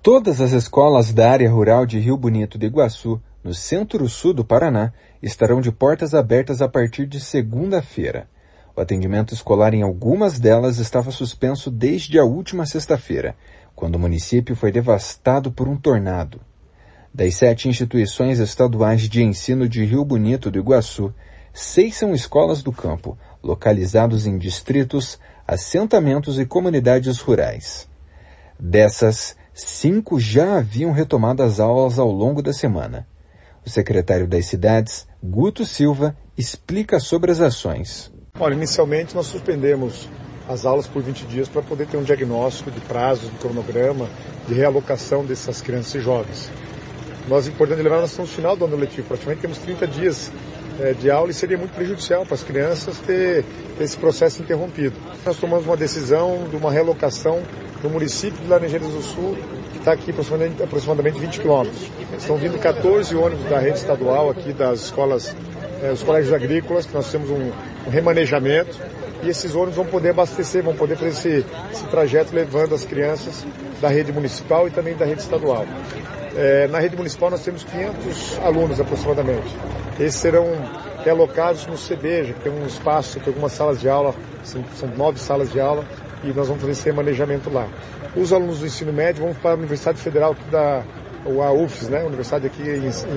Todas as escolas da área rural de Rio Bonito do Iguaçu, no centro-sul do Paraná, estarão de portas abertas a partir de segunda-feira. O atendimento escolar em algumas delas estava suspenso desde a última sexta-feira, quando o município foi devastado por um tornado. Das 7 instituições estaduais de ensino de Rio Bonito do Iguaçu, 6 são escolas do campo, localizados em distritos, assentamentos e comunidades rurais. Dessas, 5 já haviam retomado as aulas ao longo da semana. O secretário das cidades, Guto Silva, explica sobre as ações. Olha, inicialmente nós suspendemos as aulas por 20 dias para poder ter um diagnóstico de prazos, de cronograma, de realocação dessas crianças e jovens. Nós, importante lembrar, nós estamos no final do ano letivo, praticamente temos 30 dias de aula e seria muito prejudicial para as crianças ter esse processo interrompido. Nós tomamos uma decisão de uma realocação no município de Laranjeiras do Sul, que está aqui aproximadamente 20 quilômetros. Estão vindo 14 ônibus da rede estadual aqui das escolas, os colégios agrícolas, que nós temos um remanejamento, e esses ônibus vão poder abastecer, vão poder fazer esse trajeto levando as crianças da rede municipal e também da rede estadual. Na rede municipal nós temos 500 alunos aproximadamente. Esses serão realocados no CBEJA, que tem um espaço, tem algumas salas de aula, são 9 salas de aula, e nós vamos fazer esse remanejamento lá. Os alunos do ensino médio vão para a Universidade Federal aqui a UFES, né? Universidade aqui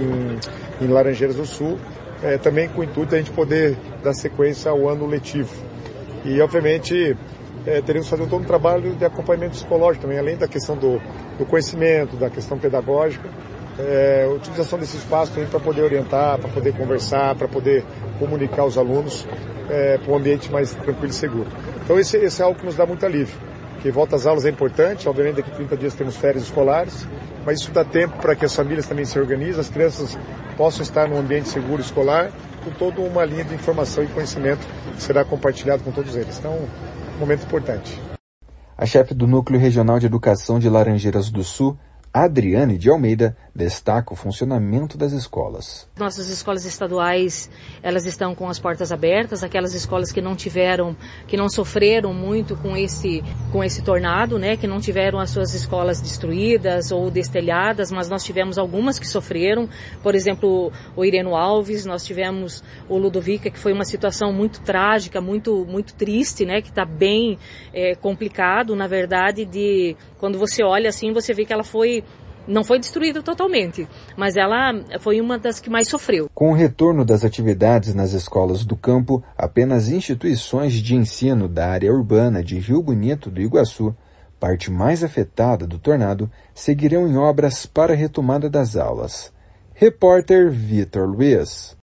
em Laranjeiras do Sul, também com o intuito de a gente poder dar sequência ao ano letivo. E, obviamente, teremos que fazer todo um trabalho de acompanhamento psicológico também, além da questão do conhecimento, da questão pedagógica, a utilização desse espaço também para poder orientar, para poder conversar, para poder comunicar os alunos para um ambiente mais tranquilo e seguro. Então esse é algo que nos dá muito alívio, que volta às aulas é importante, obviamente daqui a 30 dias temos férias escolares, mas isso dá tempo para que as famílias também se organizem, as crianças possam estar num ambiente seguro escolar, com toda uma linha de informação e conhecimento que será compartilhado com todos eles. Então, um momento importante. A chefe do Núcleo Regional de Educação de Laranjeiras do Sul, Adriane de Almeida, destaca o funcionamento das escolas. Nossas escolas estaduais, elas estão com as portas abertas, aquelas escolas que não sofreram muito com esse tornado, né, que não tiveram as suas escolas destruídas ou destelhadas, mas nós tivemos algumas que sofreram, por exemplo, o Ireno Alves, nós tivemos o Ludovica, que foi uma situação muito trágica, muito triste, né, que está bem complicado, na verdade, quando você olha assim, você vê que ela não foi destruída totalmente, mas ela foi uma das que mais sofreu. Com o retorno das atividades nas escolas do campo, apenas instituições de ensino da área urbana de Rio Bonito do Iguaçu, parte mais afetada do tornado, seguirão em obras para a retomada das aulas. Repórter Vitor Luiz.